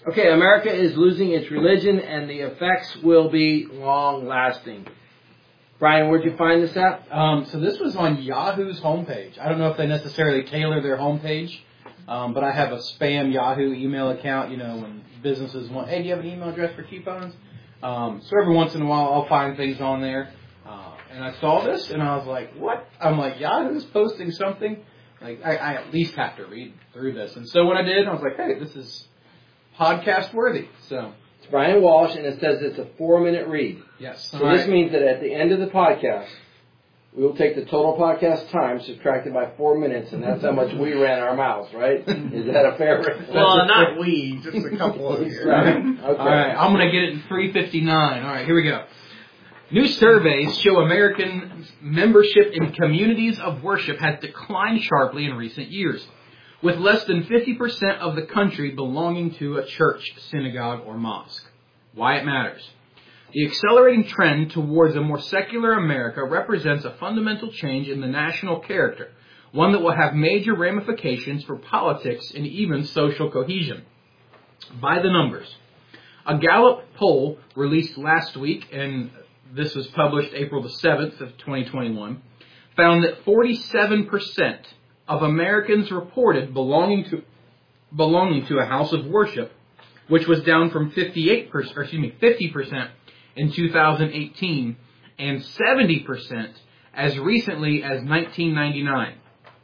Okay, America is losing its religion, and the effects will be long-lasting. Brian, where'd you find this at? So this was on Yahoo's homepage. I don't know if they necessarily tailor their homepage, but I have a spam Yahoo email account, when businesses want, hey, do you have an email address for coupons? So every once in a while I'll find things on there. And I saw this, and I was like, what? I'm like, Yahoo's posting something? Like, I at least have to read through this. And so when I did, I was like, hey, this is podcast worthy. So it's Brian Walsh, and it says it's a 4-minute read. Yes. So this means that at the end of the podcast, we will take the total podcast time subtracted by 4 minutes, and that's how much we ran our mouths, right? Is that a fair rate? Well, not we, just a couple of you. Right. Okay. All right, I'm going to get it in 3:59. All right, here we go. New surveys show American membership in communities of worship has declined sharply in recent years, with less than 50% of the country belonging to a church, synagogue, or mosque. Why it matters. The accelerating trend towards a more secular America represents a fundamental change in the national character, one that will have major ramifications for politics and even social cohesion. By the numbers. A Gallup poll released last week, and this was published April the 7th of 2021, found that 47% of Americans reported belonging to a house of worship, which was down from 50% in 2018 and 70% as recently as 1999.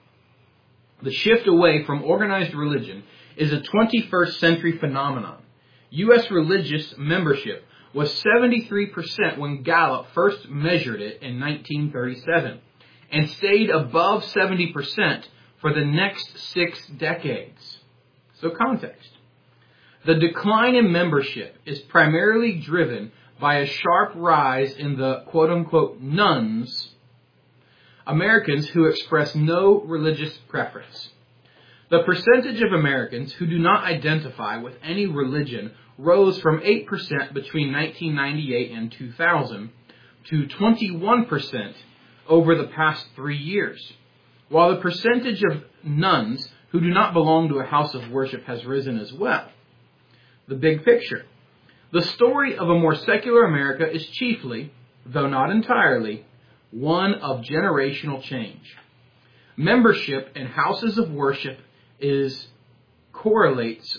The shift away from organized religion is a 21st century phenomenon. U.S. religious membership was 73% when Gallup first measured it in 1937 and stayed above 70% for the next 6 decades. So context. The decline in membership is primarily driven by a sharp rise in the quote-unquote nones, Americans who express no religious preference. The percentage of Americans who do not identify with any religion rose from 8% between 1998 and 2000 to 21% over the past 3 years, while the percentage of nuns who do not belong to a house of worship has risen as well. The big picture. The story of a more secular America is chiefly, though not entirely, one of generational change. Membership in houses of worship correlates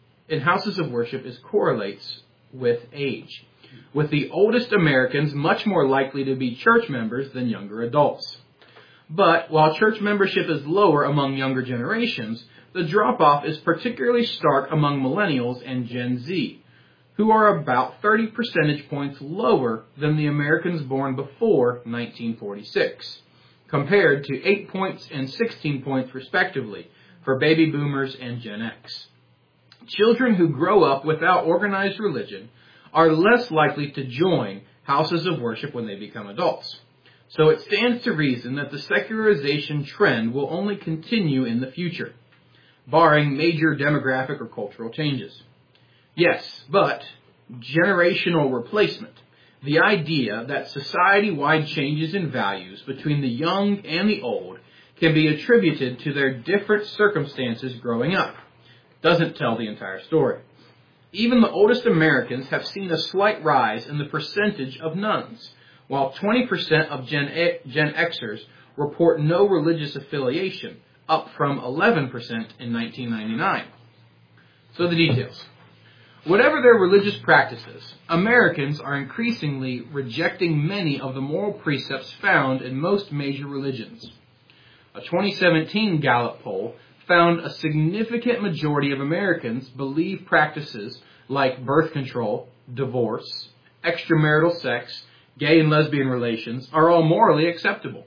with age, with the oldest Americans much more likely to be church members than younger adults. But while church membership is lower among younger generations, the drop-off is particularly stark among millennials and Gen Z, who are about 30 percentage points lower than the Americans born before 1946, compared to 8 points and 16 points respectively for baby boomers and Gen X. Children who grow up without organized religion are less likely to join houses of worship when they become adults. So it stands to reason that the secularization trend will only continue in the future, barring major demographic or cultural changes. Yes, but generational replacement, the idea that society-wide changes in values between the young and the old can be attributed to their different circumstances growing up, doesn't tell the entire story. Even the oldest Americans have seen a slight rise in the percentage of nuns, while 20% of Gen Xers report no religious affiliation, up from 11% in 1999. So the details. Whatever their religious practices, Americans are increasingly rejecting many of the moral precepts found in most major religions. A 2017 Gallup poll found a significant majority of Americans believe practices like birth control, divorce, extramarital sex, gay and lesbian relations are all morally acceptable.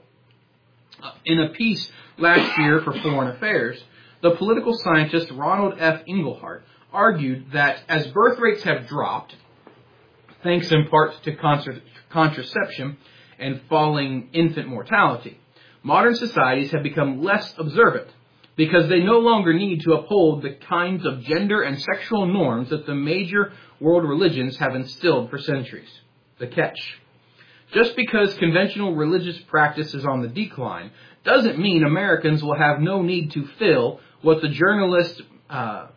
In a piece last year for Foreign Affairs, the political scientist Ronald F. Engelhardt argued that as birth rates have dropped, thanks in part to contraception and falling infant mortality, modern societies have become less observant because they no longer need to uphold the kinds of gender and sexual norms that the major world religions have instilled for centuries. The catch. Just because conventional religious practice is on the decline doesn't mean Americans will have no need to fill what the journalist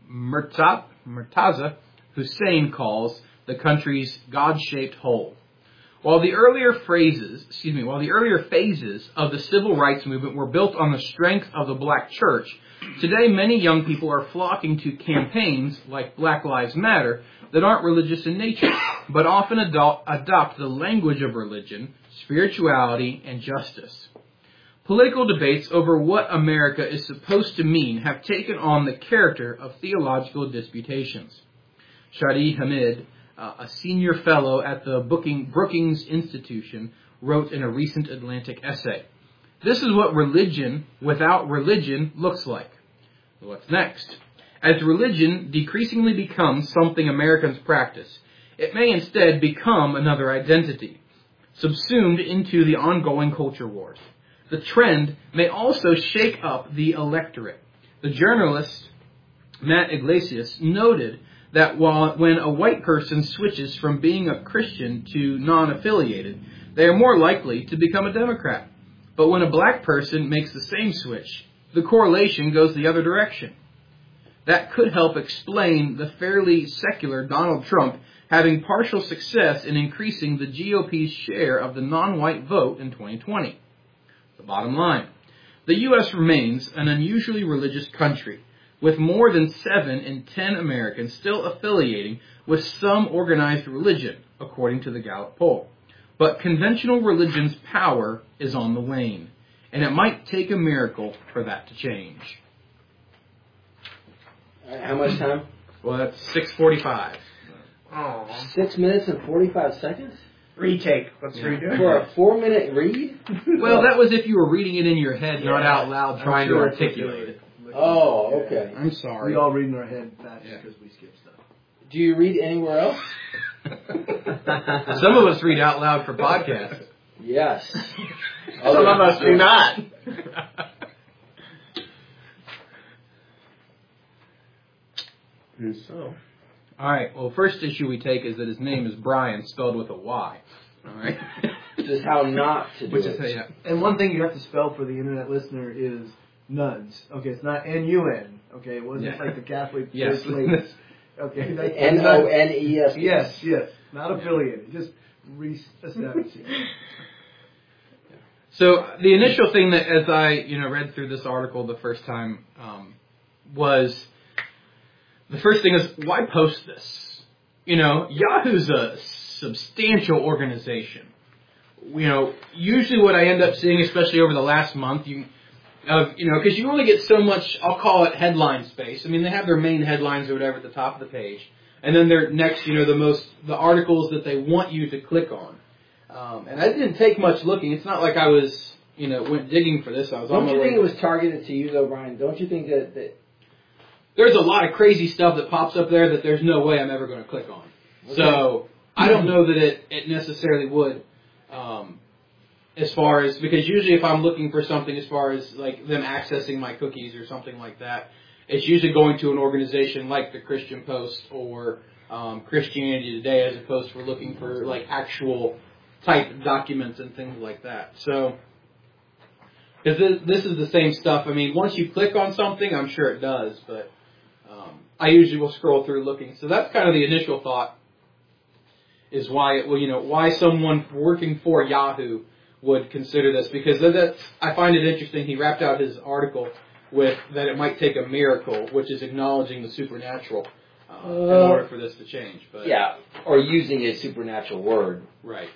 Murtaza Hussein calls the country's God-shaped hole. While the earlier phases of the civil rights movement were built on the strength of the black church, today many young people are flocking to campaigns like Black Lives Matter that aren't religious in nature, but often adopt the language of religion, spirituality, and justice. Political debates over what America is supposed to mean have taken on the character of theological disputations. Shadi Hamid, a senior fellow at the Brookings Institution, wrote in a recent Atlantic essay, "This is what religion without religion looks like." What's next? As religion decreasingly becomes something Americans practice, it may instead become another identity, subsumed into the ongoing culture wars. The trend may also shake up the electorate. The journalist Matt Iglesias noted that when a white person switches from being a Christian to non-affiliated, they are more likely to become a Democrat. But when a black person makes the same switch, the correlation goes the other direction. That could help explain the fairly secular Donald Trump having partial success in increasing the GOP's share of the non-white vote in 2020. The bottom line, the U.S. remains an unusually religious country, with more than 7 in 10 Americans still affiliating with some organized religion, according to the Gallup poll. But conventional religion's power is on the wane, and it might take a miracle for that to change. How much time? Well, that's 6:45. Oh. 6 minutes and 45 seconds? Retake. Let's redo it. For a 4-minute read? Well, that was if you were reading it in your head, not out loud, trying to articulate it. Oh, okay. I'm sorry. We all read in our head fast because we skip stuff. Do you read anywhere else? Some of us read out loud for podcasts. Yes. Some of us do not. So. All right. Well, first issue we take is that his name is Brian, spelled with a Y. All right. Just how not to do it. Yeah. And one thing you have to spell for the internet listener is nuns. Okay, it's not N-U-N. Okay, it wasn't like the Catholic Yes. Church ladies. Okay, that's N-O-N-E-S. Yes. Not affiliated. Just re-establishing. So the initial thing that, as I read through this article the first time, was the first thing is, why post this? Yahoo's a substantial organization. Usually what I end up seeing, especially over the last month, because you only get so much, I'll call it headline space. I mean, they have their main headlines or whatever at the top of the page, and then their next, the articles that they want you to click on. And I didn't take much looking. It's not like I was, went digging for this. I was. Don't you think it was targeted to you, though, Brian? Don't you think that there's a lot of crazy stuff that pops up there that there's no way I'm ever going to click on. Okay. So I don't know that it necessarily would, as far as, because usually if I'm looking for something as far as like them accessing my cookies or something like that, it's usually going to an organization like the Christian Post or Christianity Today, as opposed to looking for like actual type documents and things like that. So, because this is the same stuff. I mean, once you click on something, I'm sure it does, but I usually will scroll through looking. So that's kind of the initial thought, is why someone working for Yahoo would consider this, because I find it interesting. He wrapped out his article with that it might take a miracle, which is acknowledging the supernatural in order for this to change. But yeah, or using a supernatural word. Right.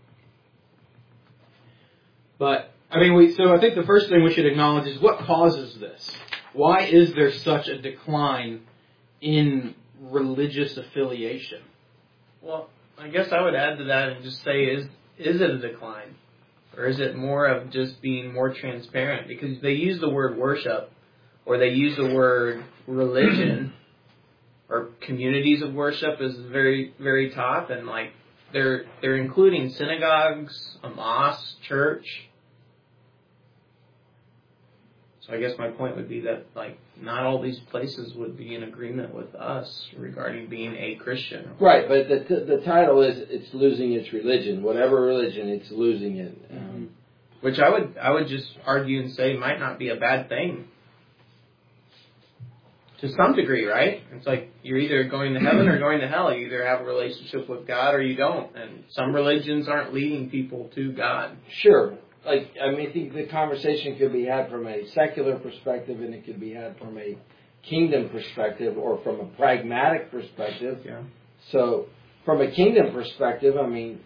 But, I mean, so I think the first thing we should acknowledge is what causes this. Why is there such a decline in religious affiliation? Well, I guess I would add to that and just say, is it a decline? Or is it more of just being more transparent? Because they use the word worship, or they use the word religion, or communities of worship is very, very top, and like they're including synagogues, a mosque, church. So I guess my point would be that like not all these places would be in agreement with us regarding being a Christian. Right, but the title is it's losing its religion. Whatever religion, it's losing it. Which I would just argue and say might not be a bad thing. to some degree, right? It's like you're either going to heaven or going to hell. You either have a relationship with God or you don't. And some religions aren't leading people to God. Sure. I think the conversation could be had from a secular perspective, and it could be had from a kingdom perspective or from a pragmatic perspective. Yeah. So, from a kingdom perspective, I mean,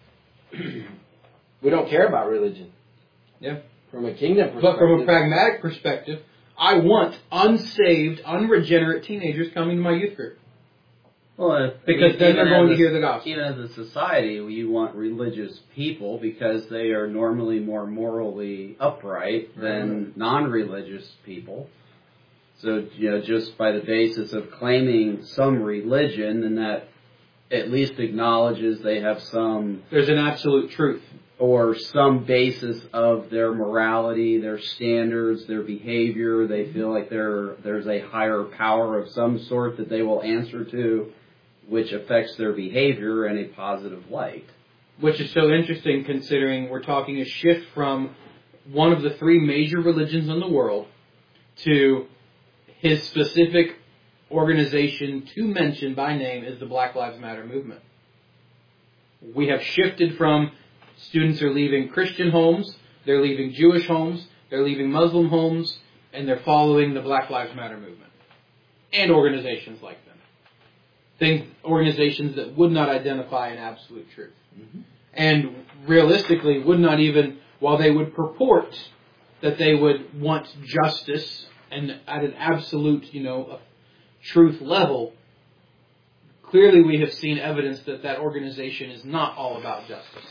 we don't care about religion. Yeah. From a kingdom perspective. But from a pragmatic perspective, I want unsaved, unregenerate teenagers coming to my youth group. Well, because then they're going to hear the gospel. Even as a society, you want religious people because they are normally more morally upright than non-religious people. So, just by the basis of claiming some religion, and that at least acknowledges they have some... There's an absolute truth. Or some basis of their morality, their standards, their behavior. They feel like there's a higher power of some sort that they will answer to, which affects their behavior in a positive light. Which is so interesting considering we're talking a shift from one of the three major religions in the world to his specific organization to mention by name is the Black Lives Matter movement. We have shifted from students are leaving Christian homes, they're leaving Jewish homes, they're leaving Muslim homes, and they're following the Black Lives Matter movement. And organizations like them. Organizations that would not identify an absolute truth. Mm-hmm. And realistically would not even, while they would purport that they would want justice and at an absolute, truth level, clearly we have seen evidence that that organization is not all about justice.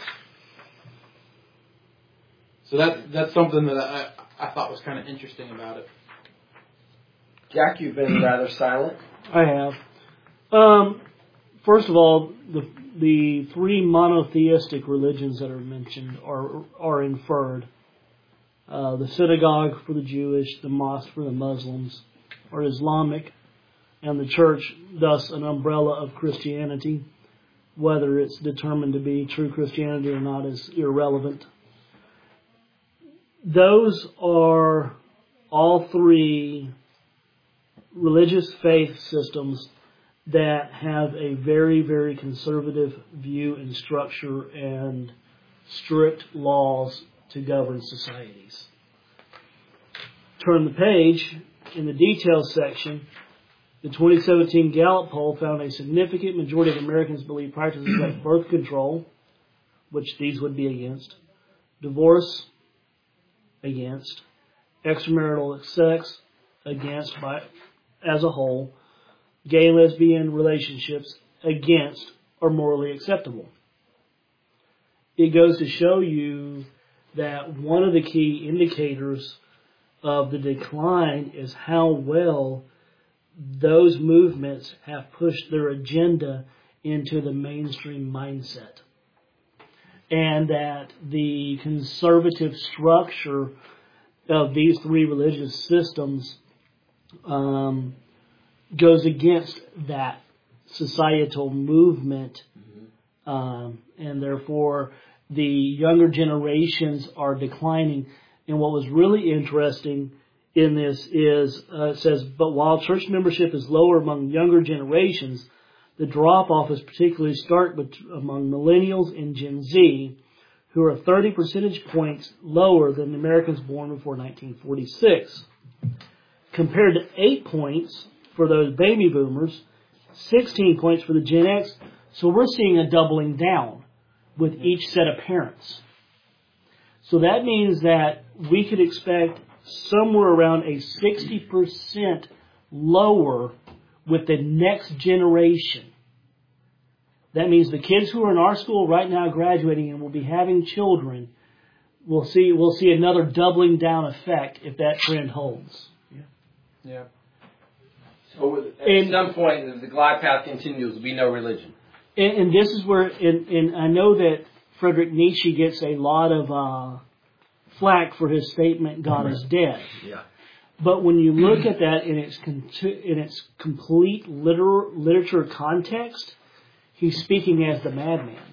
So that's something that I thought was kind of interesting about it. Jack, you've been rather silent. I have. First of all, the three monotheistic religions that are mentioned are inferred. The synagogue for the Jewish, the mosque for the Muslims, are Islamic, and the church, thus an umbrella of Christianity. Whether it's determined to be true Christianity or not is irrelevant. Those are all three religious faith systems that have a very, very conservative view and structure and strict laws to govern societies. Turn the page. In the details section, the 2017 Gallup poll found a significant majority of Americans believe practices like birth control, which these would be against, divorce, against, extramarital sex, against as a whole, gay and lesbian relationships, against, are morally acceptable. It goes to show you that one of the key indicators of the decline is how well those movements have pushed their agenda into the mainstream mindset. And that the conservative structure of these three religious systems goes against that societal movement, and therefore the younger generations are declining. And what was really interesting in this is, it says, but while church membership is lower among younger generations, the drop-off is particularly stark among millennials and Gen Z, who are 30 percentage points lower than Americans born before 1946. Compared to 8 points for those baby boomers, 16 points for the Gen X. So we're seeing a doubling down with each set of parents. So that means that we could expect somewhere around a 60% lower with the next generation. That means the kids who are in our school right now graduating and will be having children, we'll see another doubling down effect if that trend holds. Yeah. So at some point, as the glide path continues, there will be no religion. And this is where, and I know that Friedrich Nietzsche gets a lot of flack for his statement, God is dead. Yeah. But when you look at that in its complete literature context, he's speaking as the madman,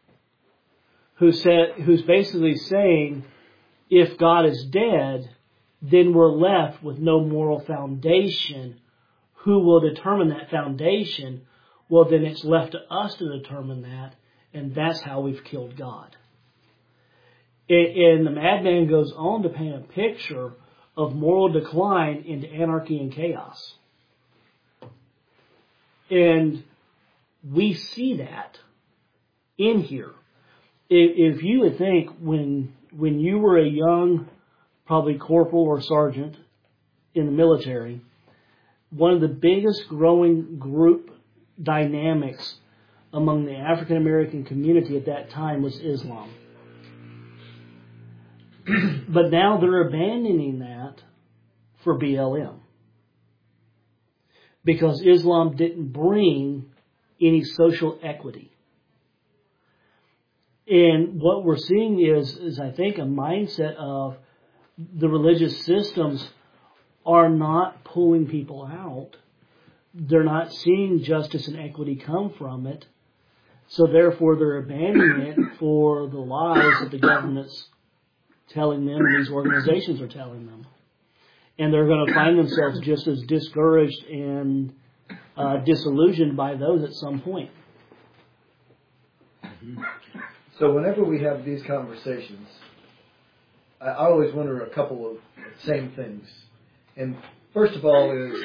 who's basically saying, if God is dead, then we're left with no moral foundation. Who will determine that foundation? Well, then it's left to us to determine that, and that's how we've killed God. And the madman goes on to paint a picture of moral decline into anarchy and chaos. And we see that in here. If you would think when you were a young, probably corporal or sergeant in the military, one of the biggest growing group dynamics among the African American community at that time was Islam. But now they're abandoning that for BLM. Because Islam didn't bring any social equity. And what we're seeing is I think a mindset of the religious systems are not pulling people out. They're not seeing justice and equity come from it. So therefore they're abandoning it for the lies that the government's telling them and these organizations are telling them. And they're going to find themselves just as discouraged and disillusioned by those at some point. So whenever we have these conversations, I always wonder a couple of same things. And first of all is,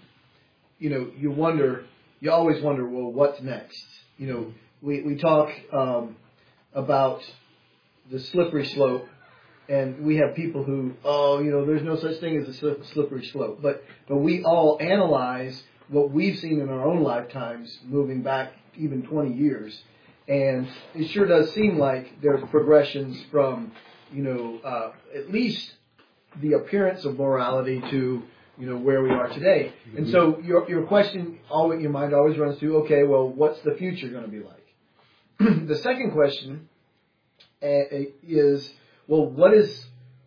you always wonder, well, what's next? We talk about the slippery slope, and we have people who, there's no such thing as a slippery slope. But we all analyze what we've seen in our own lifetimes, moving back even 20 years. And it sure does seem like there's progressions from, at least the appearance of morality to, where we are today. Mm-hmm. And so your question, your mind always runs to, okay, well, what's the future going to be like? The second question is, well, what is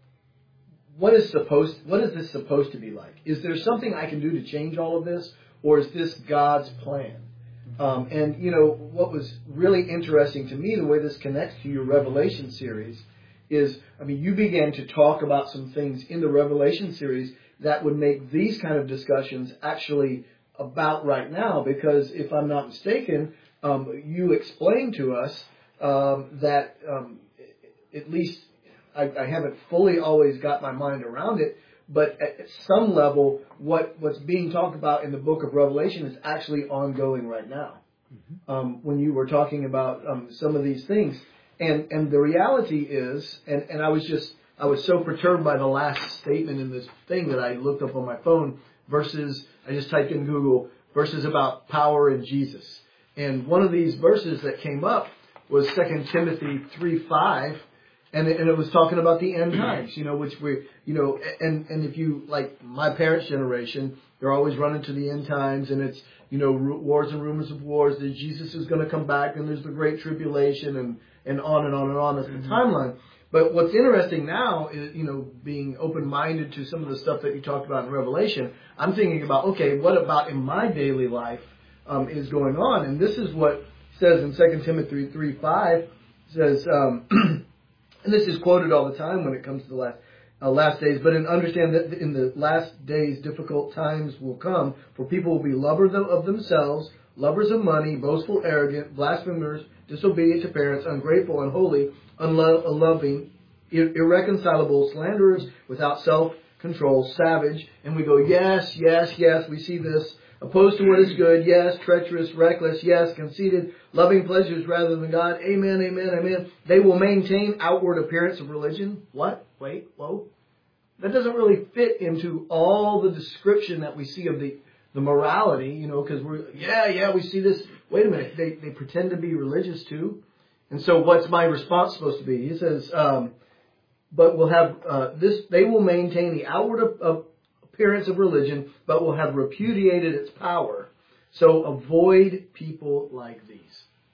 this supposed to be like? Is there something I can do to change all of this, or is this God's plan? And what was really interesting to me, the way this connects to your Revelation series, is, you began to talk about some things in the Revelation series that would make these kind of discussions actually about right now, because if I'm not mistaken, you explained to us that at least I haven't fully always got my mind around it, but at some level, what's being talked about in the book of Revelation is actually ongoing right now. Mm-hmm. When you were talking about some of these things, and the reality is, and I was so perturbed by the last statement in this thing that I looked up on my phone, verses, I just typed in Google, verses about power in Jesus. And one of these verses that came up was 2 Timothy 3:5. And it was talking about the end times, which we, and if you, like my parents' generation, they're always running to the end times, and it's, wars and rumors of wars, that Jesus is going to come back, and there's the Great Tribulation, and on and on and on. That's the timeline. But what's interesting now is, being open-minded to some of the stuff that you talked about in Revelation, I'm thinking about, okay, what about in my daily life is going on? And this is what says in 2 Timothy 3:5, says, and this is quoted all the time when it comes to the last days. But understand that in the last days, difficult times will come, for people will be lovers of themselves, lovers of money, boastful, arrogant, blasphemers, disobedient to parents, ungrateful, unholy, unloving, irreconcilable, slanderers, without self-control, savage. And we go, yes, yes, yes, we see this. Opposed to what is good, yes. Treacherous, reckless, yes. Conceited, loving pleasures rather than God. Amen, amen, amen. They will maintain outward appearance of religion. What? Wait, whoa. That doesn't really fit into all the description that we see of the morality, because we see this. Wait a minute. They pretend to be religious too. And so what's my response supposed to be? He says, but we'll have this. They will maintain the outward appearance of religion, but will have repudiated its power. So avoid people like these.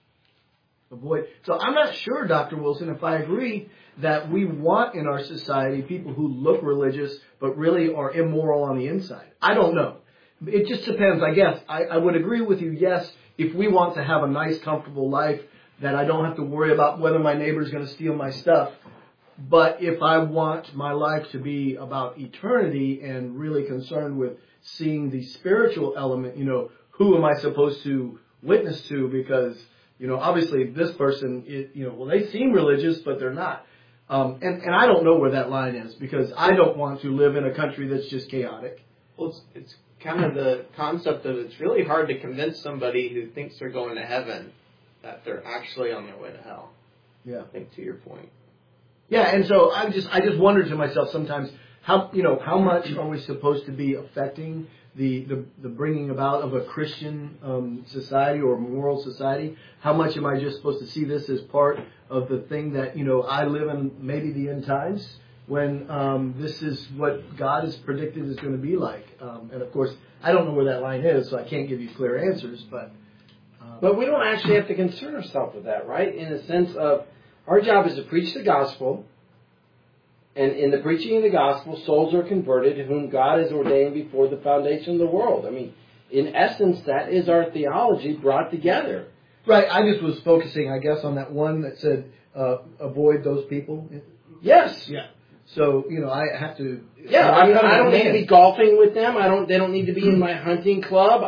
Avoid. So I'm not sure, Dr. Wilson, if I agree that we want in our society people who look religious but really are immoral on the inside. I don't know. It just depends, I guess. I would agree with you, yes, if we want to have a nice, comfortable life that I don't have to worry about whether my neighbor's going to steal my stuff. But if I want my life to be about eternity and really concerned with seeing the spiritual element, who am I supposed to witness to? Because, obviously this person, they seem religious, but they're not. And I don't know where that line is, because I don't want to live in a country that's just chaotic. Well, it's kind of the concept of it's really hard to convince somebody who thinks they're going to heaven that they're actually on their way to hell. Yeah. I think to your point. Yeah, and so I just wonder to myself sometimes how much are we supposed to be affecting the bringing about of a Christian society or moral society? How much am I just supposed to see this as part of the thing that I live in, maybe the end times, when this is what God has predicted is going to be like? And of course, I don't know where that line is, so I can't give you clear answers. But we don't actually have to concern ourselves with that, right? In the sense of our job is to preach the gospel, and in the preaching of the gospel, souls are converted whom God has ordained before the foundation of the world. I mean, in essence, that is our theology brought together. Right. I just was focusing, I guess, on that one that said, avoid those people. Yes. Yeah. So, I have to... Yeah, I don't need to be golfing with them. They don't need to be in my hunting club.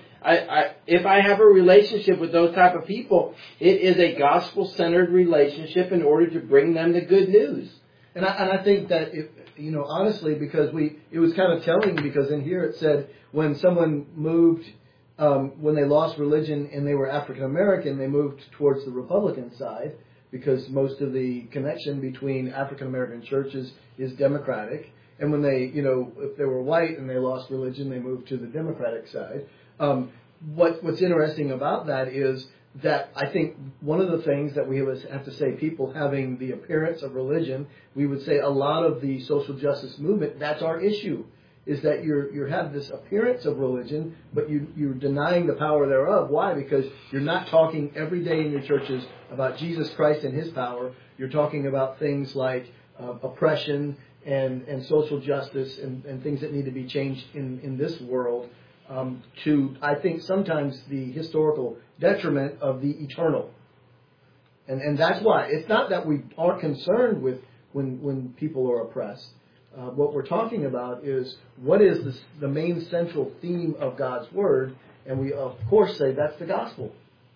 If I have a relationship with those type of people, it is a gospel-centered relationship in order to bring them the good news. And I think that, honestly, because it was kind of telling, because in here it said when someone moved, when they lost religion and they were African American, they moved towards the Republican side, because most of the connection between African American churches is Democratic. And when they, if they were white and they lost religion, they moved to the Democratic side. What's interesting about that is that I think one of the things that we have to say, people having the appearance of religion, we would say a lot of the social justice movement, that's our issue, is that you have this appearance of religion, but you're denying the power thereof. Why? Because you're not talking every day in your churches about Jesus Christ and His power. You're talking about things like oppression and social justice and things that need to be changed in this world, to, I think, sometimes the historical detriment of the eternal. And that's why. It's not that we aren't concerned with when people are oppressed. What we're talking about is what is the main central theme of God's Word, and we, of course, say that's the gospel.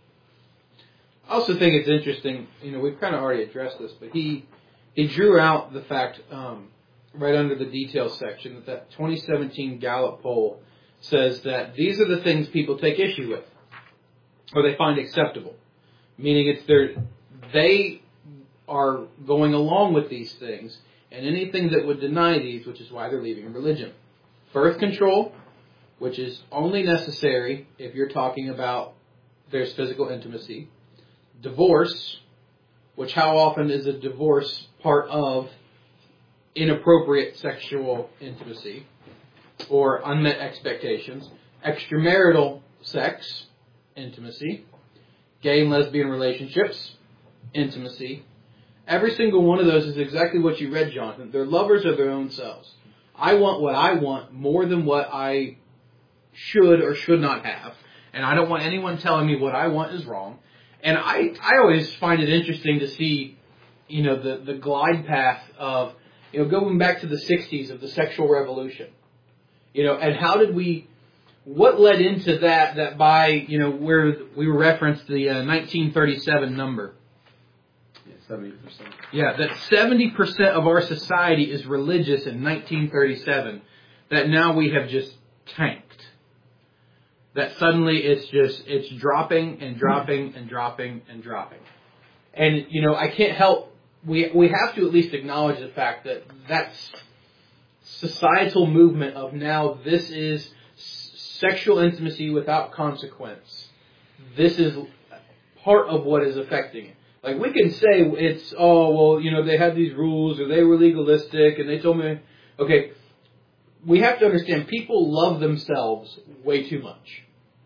I also think it's interesting, we've kind of already addressed this, but he drew out the fact, right under the details section, that 2017 Gallup poll says that these are the things people take issue with, or they find acceptable. Meaning they are going along with these things, and anything that would deny these, which is why they're leaving religion. Birth control, which is only necessary if you're talking about there's physical intimacy. Divorce, which how often is a divorce part of inappropriate sexual intimacy or unmet expectations. Extramarital sex, intimacy. Gay and lesbian relationships, intimacy. Every single one of those is exactly what you read, Jonathan. They're lovers of their own selves. I want what I want more than what I should or should not have. And I don't want anyone telling me what I want is wrong. And I always find it interesting to see, the glide path of, going back to the 60s of the sexual revolution. And what led into that by, where we referenced the 1937 number. 70%. Yeah, that 70% of our society is religious in 1937, that now we have just tanked. That suddenly it's dropping and dropping and dropping and dropping. And, I can't help, we have to at least acknowledge the fact that that's societal movement of now this is sexual intimacy without consequence. This is part of what is affecting it. Like, we can say it's, they had these rules, or they were legalistic, and they told me, okay, we have to understand people love themselves way too much.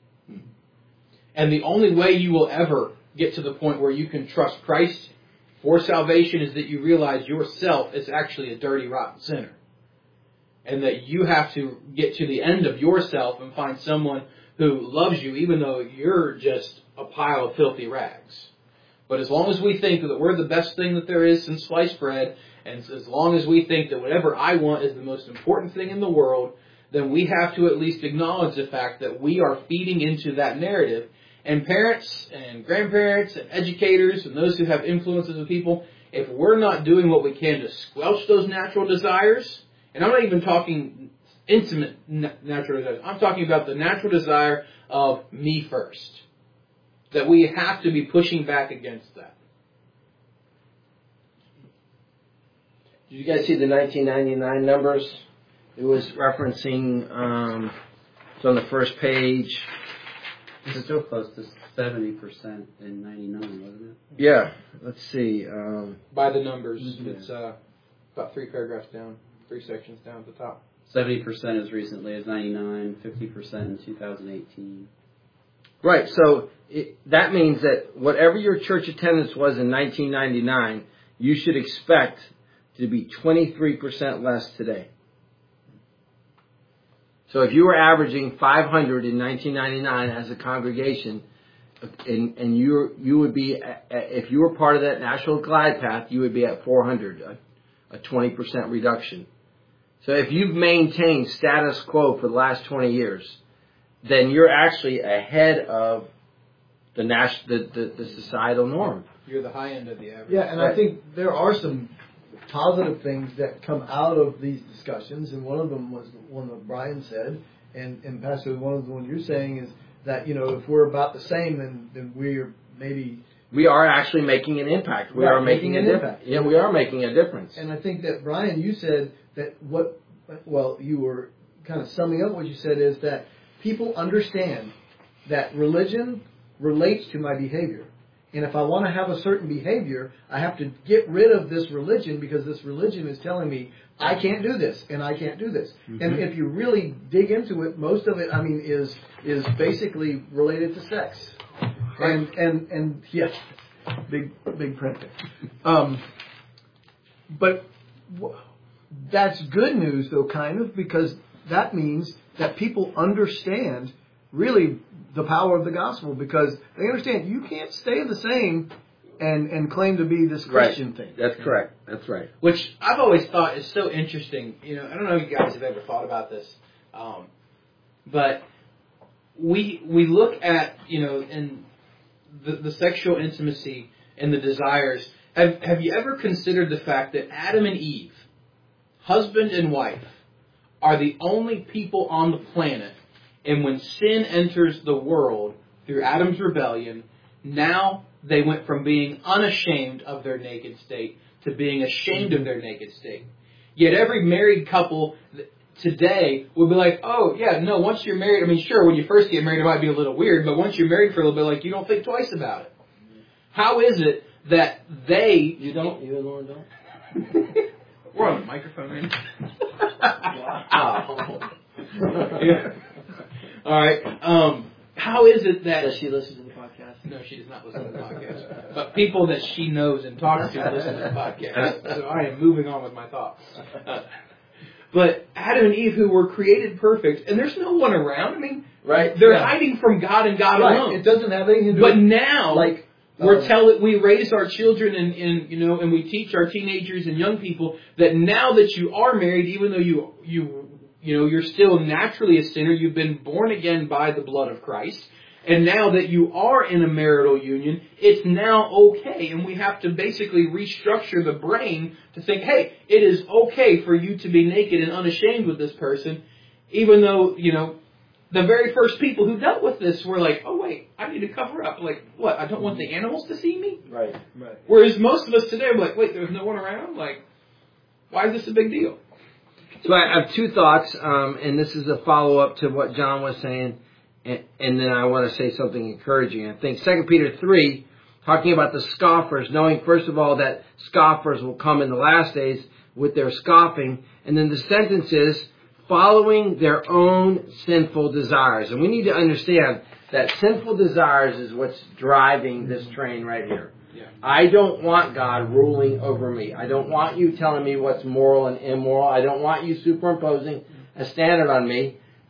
And the only way you will ever get to the point where you can trust Christ for salvation is that you realize yourself is actually a dirty, rotten sinner. And that you have to get to the end of yourself and find someone who loves you even though you're just a pile of filthy rags. But as long as we think that we're the best thing that there is since sliced bread, and as long as we think that whatever I want is the most important thing in the world, then we have to at least acknowledge the fact that we are feeding into that narrative. And parents and grandparents and educators and those who have influences with people, if we're not doing what we can to squelch those natural desires, and I'm not even talking intimate natural desires, I'm talking about the natural desire of me first, that we have to be pushing back against that. Did you guys see the 1999 numbers? It was referencing, it's on the first page. It's still close to 70% in 99, wasn't it? Yeah, let's see. By the numbers, it's about 3 paragraphs down, 3 sections down at the top. 70% as recently as 99, 50% in 2018. Right, so that means that whatever your church attendance was in 1999, you should expect to be 23% less today. So if you were averaging 500 in 1999 as a congregation, and you would be, if you were part of that national glide path, you would be at 400, a 20% reduction. So if you've maintained status quo for the last 20 years, then you're actually ahead of the societal norm. You're the high end of the average. Yeah, and I think there are some positive things that come out of these discussions, and one of them was the one that Brian said, and Pastor, one of the ones you're saying is that, if we're about the same, then we're maybe... We are actually making an impact. We are making an impact. Yeah, we are making a difference. And I think that, Brian, you said that you were kind of summing up what you said is that people understand that religion relates to my behavior. And if I want to have a certain behavior, I have to get rid of this religion because this religion is telling me I can't do this and I can't do this. Mm-hmm. And if you really dig into it, most of it, is basically related to sex. And yes, big print there. But that's good news, though, kind of, because that means that people understand really the power of the gospel, because they understand you can't stay the same and claim to be this Christian thing. That's correct. That's right. Which I've always thought is so interesting. I don't know if you guys have ever thought about this, but we look at in the sexual intimacy and the desires. Have you ever considered the fact that Adam and Eve, husband and wife, are the only people on the planet? And when sin enters the world through Adam's rebellion, now they went from being unashamed of their naked state to being ashamed of their naked state. Yet every married couple today would be like, oh, yeah, no, once you're married, sure, when you first get married it might be a little weird, but once you're married for a little bit, you don't think twice about it. How is it that they... You don't? You and Lauren don't? We're on the microphone, man. Wow. Yeah. All right. How is it that... Does she listen to the podcast? No, she does not listen to the podcast. But people that she knows and talks to listen to the podcast. So I am moving on with my thoughts. But Adam and Eve, who were created perfect, and there's no one around. Right? They're hiding from God and God alone. It doesn't have anything to do But now, we raise our children and we teach our teenagers and young people that now that you are married, even though you're still naturally a sinner, you've been born again by the blood of Christ, and now that you are in a marital union, it's now okay, and we have to basically restructure the brain to think, hey, it is okay for you to be naked and unashamed with this person, even though, the very first people who dealt with this were like, oh, wait, I need to cover up. Like, what, I don't want the animals to see me? Right. Whereas most of us today are like, wait, there's no one around? Like, why is this a big deal? So I have two thoughts, and this is a follow-up to what John was saying, and then I want to say something encouraging. I think 2 Peter 3, talking about the scoffers, knowing, first of all, that scoffers will come in the last days with their scoffing, and then the sentence is, following their own sinful desires. And we need to understand that sinful desires is what's driving this train right here. Yeah. I don't want God ruling over me. I don't want you telling me what's moral and immoral. I don't want you superimposing a standard on me.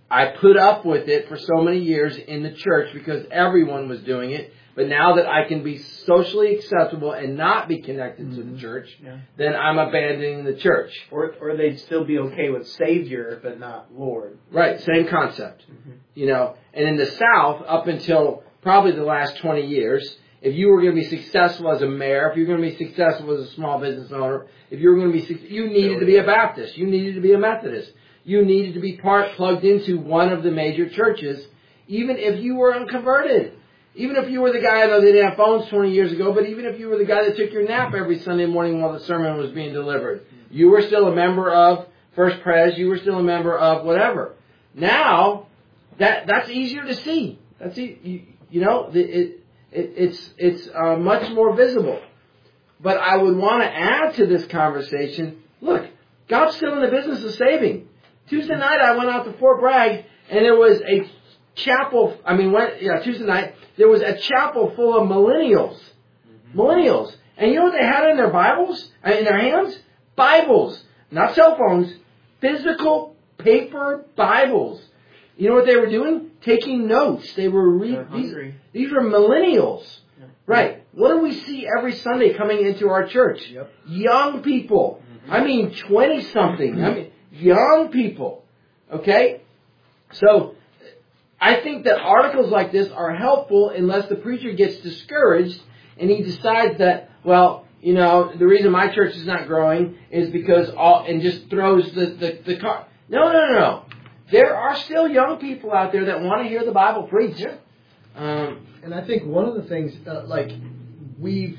I put up with it for so many years in the church because everyone was doing it. But now that I can be socially acceptable and not be connected to the church, then I'm abandoning the church. Or they'd still be okay with Savior, but not Lord. Right, same concept. You know, and in the South, up until probably the last 20 years, if you were going to be successful as a mayor, if you were going to be successful as a small business owner, if you were going to be, you needed to be a Baptist, you needed to be a Methodist, you needed to be plugged into one of the major churches, even if you were unconverted. Even if you were the guy, I know they didn't have phones 20 years ago, but even if you were the guy that took your nap every Sunday morning while the sermon was being delivered, you were still a member of First Pres, you were still a member of whatever. Now, that's easier to see. That's it's much more visible. But I would want to add to this conversation, look, God's still in the business of saving. Tuesday night I went out to Fort Bragg and there was a chapel, Tuesday night, there was a chapel full of millennials. Millennials. And you know what they had in their Bibles? In their hands? Bibles. Not cell phones. Physical paper Bibles. You know what they were doing? Taking notes. They were reading. These were millennials. Yeah. Right. What do we see every Sunday coming into our church? Yep. Young people. 20-something. Young people. Okay? So, I think that articles like this are helpful unless the preacher gets discouraged and he decides that, well, you know, the reason my church is not growing is because and just throws the car. No. There are still young people out there that want to hear the Bible preached. Yeah. And I think one of the things, we've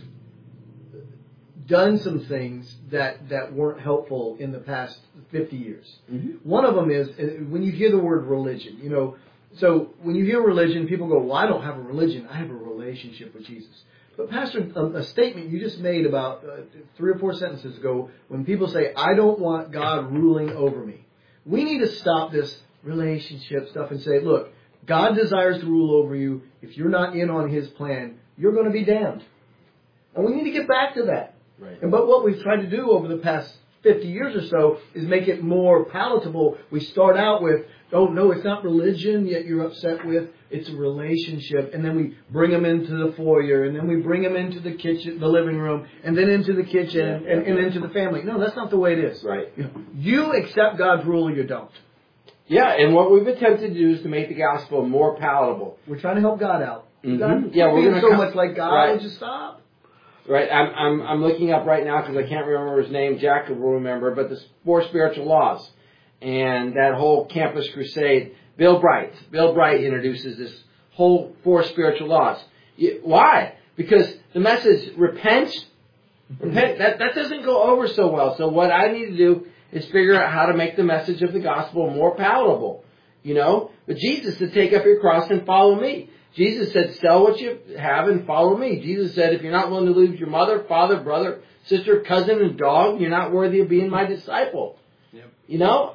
done some things that weren't helpful in the past 50 years. Mm-hmm. One of them is when you hear the word religion, you know, so when you hear religion, people go, well, I don't have a religion. I have a relationship with Jesus. But Pastor, a statement you just made about 3 or 4 sentences ago, when people say, I don't want God ruling over me. We need to stop this relationship stuff and say, look, God desires to rule over you. If you're not in on His plan, you're going to be damned. And we need to get back to that. Right. But what we've tried to do over the past 50 years or so is make it more palatable. We start out with, oh, no, it's not religion yet you're upset with. It's a relationship. And then we bring them into the foyer. And then we bring them into the kitchen, the living room. And then into the kitchen and into the family. No, that's not the way it is. Right. You accept God's rule or you don't. Yeah, and what we've attempted to do is to make the gospel more palatable. We're trying to help God out. Mm-hmm. God, we're going to so much like God. Right. Would you stop? Right, I'm looking up right now because I can't remember his name. Jack will remember, but the 4 spiritual laws and that whole campus crusade. Bill Bright introduces this whole 4 spiritual laws. Why? Because the message repent. That doesn't go over so well. So what I need to do is figure out how to make the message of the gospel more palatable. You know, but Jesus said, "Take up your cross and follow me." Jesus said, sell what you have and follow me. Jesus said, if you're not willing to leave your mother, father, brother, sister, cousin, and dog, you're not worthy of being my disciple. Yep. You know?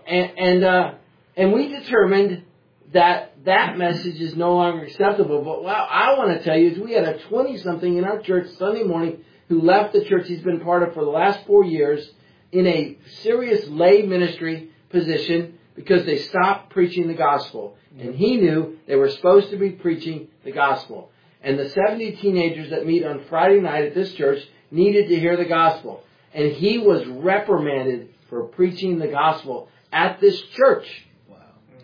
And we determined that message is no longer acceptable. But what I want to tell you is we had a 20-something in our church Sunday morning who left the church he's been part of for the last 4 years in a serious lay ministry position because they stopped preaching the gospel. And he knew they were supposed to be preaching the gospel. And the 70 teenagers that meet on Friday night at this church needed to hear the gospel. And he was reprimanded for preaching the gospel at this church. Wow.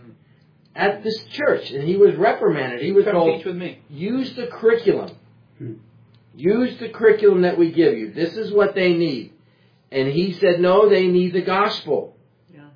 At this church. And he was reprimanded. He was told, teach with me. Use the curriculum. Use the curriculum that we give you. This is what they need. And he said, no, they need the gospel. Yeah.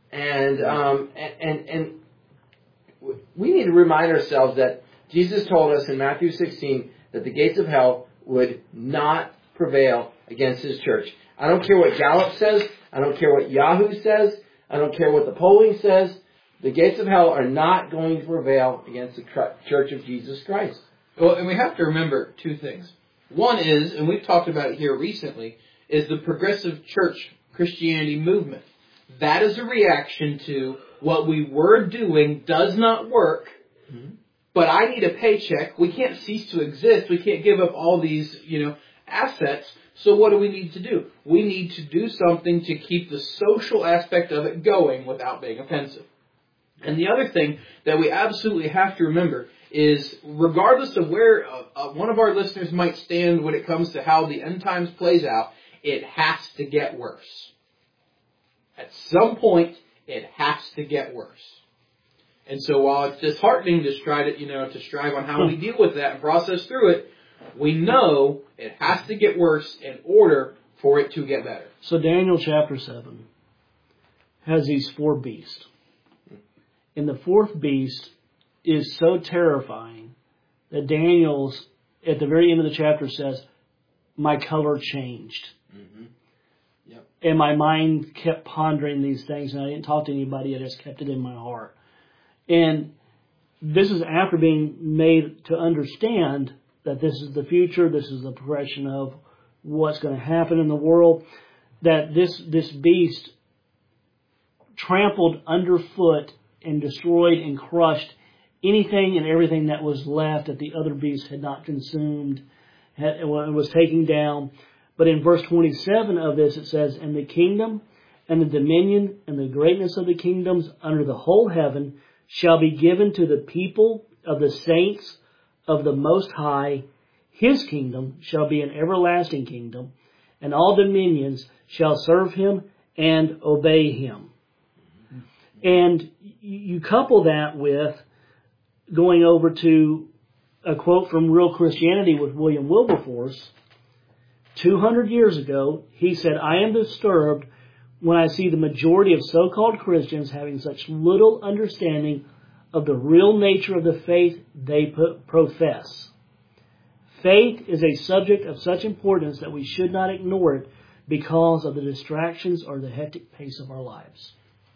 And we need to remind ourselves that Jesus told us in Matthew 16 that the gates of hell would not prevail against His church. I don't care what Gallup says. I don't care what Yahoo says. I don't care what the polling says. The gates of hell are not going to prevail against the church of Jesus Christ. Well, and we have to remember 2 things. One is, and we've talked about it here recently, is the progressive church Christianity movement. That is a reaction to what we were doing does not work, but I need a paycheck. We can't cease to exist. We can't give up all these, assets. So what do we need to do? We need to do something to keep the social aspect of it going without being offensive. And the other thing that we absolutely have to remember is, regardless of where one of our listeners might stand when it comes to how the end times plays out, it has to get worse. At some point, it has to get worse. And so while it's disheartening to strive on how we deal with that and process through it, we know it has to get worse in order for it to get better. So Daniel chapter 7 has these 4 beasts. And the 4th beast is so terrifying that Daniel's, at the very end of the chapter, says, my color changed. Mm-hmm. Yep. And my mind kept pondering these things, and I didn't talk to anybody. I just kept it in my heart. And this is after being made to understand that this is the future, this is the progression of what's going to happen in the world, that this beast trampled underfoot and destroyed and crushed anything and everything that was left that the other beast had not consumed, was taking down. But in verse 27 of this it says, and the kingdom and the dominion and the greatness of the kingdoms under the whole heaven shall be given to the people of the saints of the Most High. His kingdom shall be an everlasting kingdom, and all dominions shall serve him and obey him. And you couple that with going over to a quote from Real Christianity with William Wilberforce. 200 years ago, he said, I am disturbed when I see the majority of so-called Christians having such little understanding of the real nature of the faith they profess. Faith is a subject of such importance that we should not ignore it because of the distractions or the hectic pace of our lives.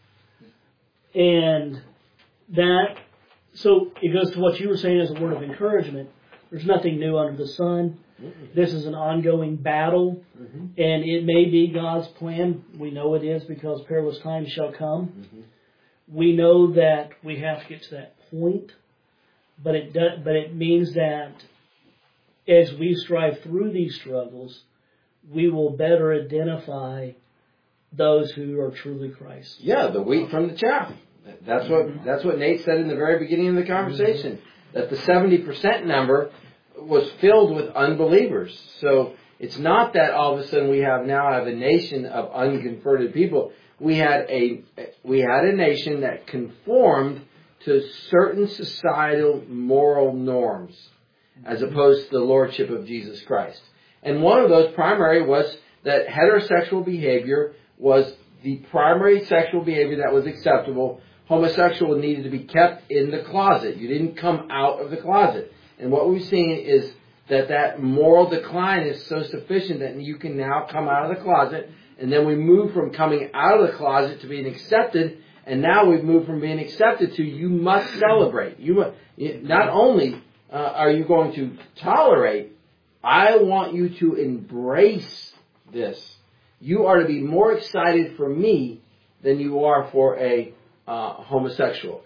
And that, so it goes to what you were saying as a word of encouragement. There's nothing new under the sun. This is an ongoing battle, and it may be God's plan. We know it is because perilous times shall come. We know that we have to get to that point, but it means that as we strive through these struggles, we will better identify those who are truly Christ. Yeah, the wheat from the chaff. That's what Nate said in the very beginning of the conversation. That the 70% number was filled with unbelievers. So it's not that all of a sudden we have a nation of unconverted people. We had a nation that conformed to certain societal moral norms as opposed to the lordship of Jesus Christ. And one of those primary was that heterosexual behavior was the primary sexual behavior that was acceptable. Homosexual needed to be kept in the closet. You didn't come out of the closet. And what we've seen is that moral decline is so sufficient that you can now come out of the closet. And then we move from coming out of the closet to being accepted. And now we've moved from being accepted to you must celebrate. Not only are you going to tolerate, I want you to embrace this. You are to be more excited for me than you are for a heterosexual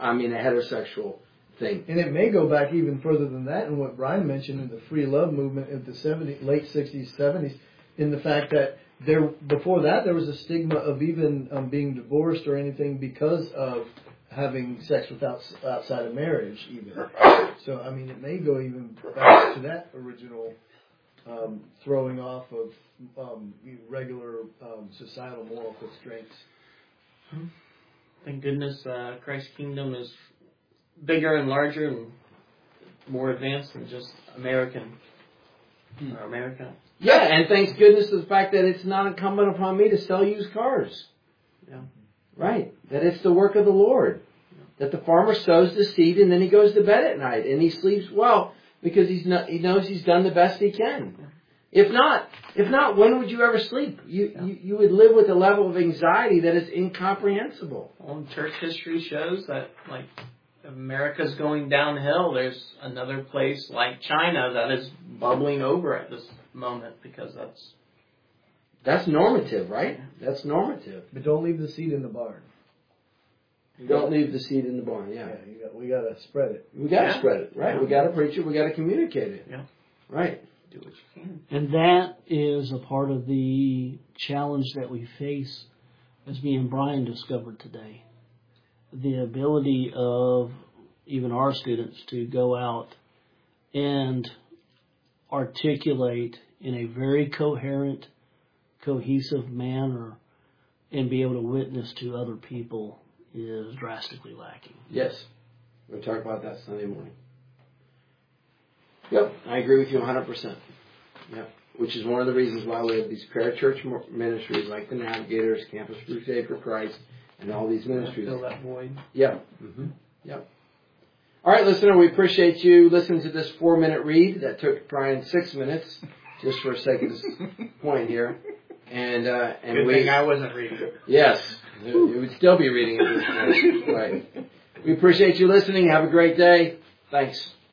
thing. And it may go back even further than that in what Brian mentioned in the free love movement in the late 60s, 70s, in the fact that before that there was a stigma of even being divorced or anything because of having sex outside of marriage even. So, I mean, it may go even back to that original throwing off of regular societal moral constraints. Thank goodness Christ's kingdom is bigger and larger and more advanced than just America. Yeah, and thanks goodness to the fact that it's not incumbent upon me to sell used cars. Yeah. Right. That it's the work of the Lord. Yeah. That the farmer sows the seed and then he goes to bed at night and he sleeps well because he knows he's done the best he can. Yeah. If not, when would you ever sleep? You would live with a level of anxiety that is incomprehensible. Well, church history shows that, like, America's going downhill. There's another place like China that is bubbling over at this moment because that's normative, right? That's normative. But don't leave the seed in the barn. Don't leave the seed in the barn. Yeah, we got to spread it. We got to spread it, right? Yeah. We got to preach it. We got to communicate it. Yeah, right. Do what you can. And that is a part of the challenge that we face, as me and Brian discovered today. the ability of even our students to go out and articulate in a very coherent, cohesive manner and be able to witness to other people is drastically lacking. Yes. We'll talk about that Sunday morning. Yep, I agree with you 100%. Yep. Which is one of the reasons why we have these parachurch ministries like the Navigators, Campus Crusade for Christ, and all these ministries. Fill that void. Yep. Mm-hmm. Yep. All right, listener, we appreciate you listening to this 4-minute read that took Brian 6 minutes, just for the sake of this point here. And Good thing I wasn't reading it. Yes, you would still be reading at this point. Right. We appreciate you listening. Have a great day. Thanks.